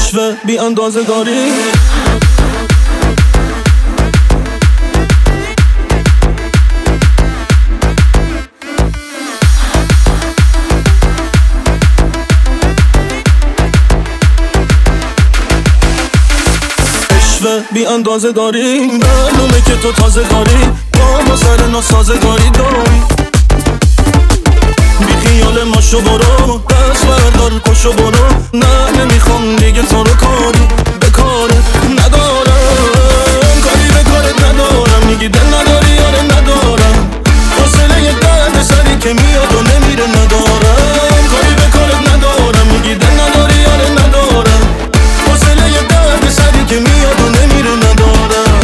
عشوه بی اندازه داری. بی اندازه داری، معلومه که تو تازه داری، با سر ناسازگاری داری. بی خیال ماشو برو، دست بردار پاشو برو، نه نمیخوام دیگه تو رو کاری به کارت ندارم، کاری به کارت ندارم. میگی دل نداری یاره ندارم، حوصله یه درد سری که میاد و نمیره ندارم، کاری به کارت ندارم. میگی دل نداری یاره ندارم، حوصله یه درد سری که میاد و نمیره ندارم.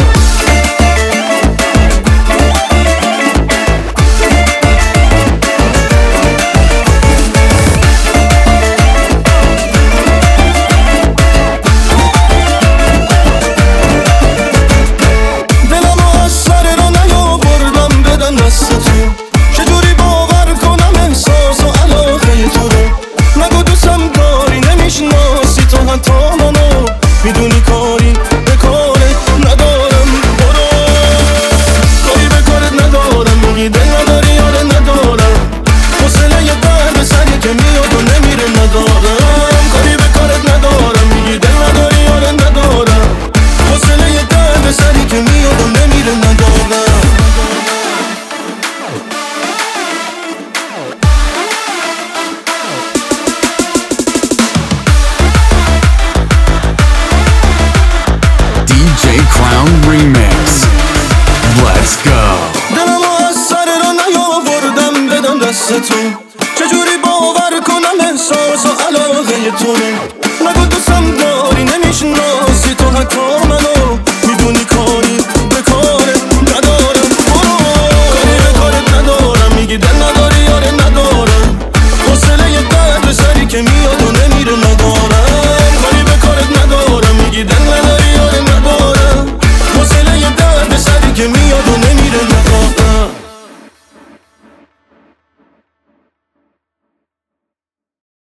چجوری باور کنم احساس و علاقه تو رو؟ نگو دوستم داری نمیشناسی تو حتی منو، میدونی کاری به کارت ندارم. برو کاری به کارت ندارم. میگی دل نداری یاره ندارم، حوصله یه درد سری که میاد و نمیره ندارم، کاری به کارت ندارم. میگی دل نداری یاره ندارم، حوصله یه درد سری که میاد و نمیره ندارم. DJ Crown Remix. Let's go. دلمو از سر را نیاوردم بدم دستتون، چجوری باور کنم احساس و علاقه تو رو؟ نگو دوستم داری نمیشناسی تو حتی منو، میدونی کاری به کارت ندارم. برو کاری به کارت ندارم. میگی دل نداری یاره ندارم، حوصله یه درد سری که میاد و